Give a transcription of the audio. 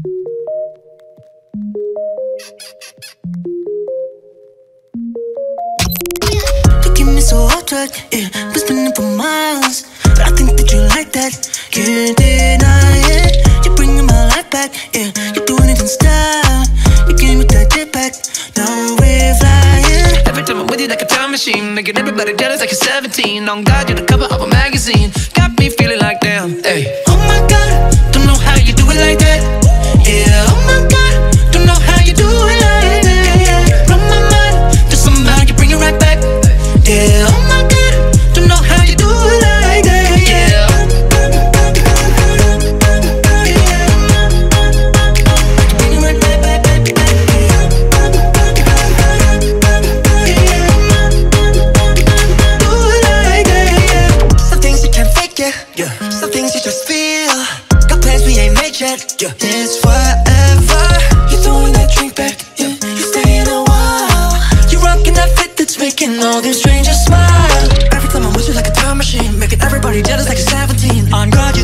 You keep me so off track, yeah. Been spinning for miles, but I think that you like that. Can't deny it. You're bringing my life back, yeah. You're doing it in style. You came with that jetpack. Now we're flying. Every time I'm with you like a time machine, making everybody jealous like you're 17. On God, you're the cover of a magazine. Got me feeling like damn, hey. Oh my God, don't know how you do it like that. Yeah, oh my God, don't know how you do it like that. Yeah, from my mind, just somehow you bring it right back. Yeah, oh my God, don't know how you do it like that. Yeah. Bring it right back, back, back, back. Do it like that. Yeah. Some things you can't fake, yeah. Some things you just feel. Got plans we ain't made yet. Yeah. It's forever. You're throwing that drink back. Yeah. You staying a while. You're rocking that fit that's making all them strangers smile. Every time I'm with you like a time machine, making everybody jealous like you're 17. On God, you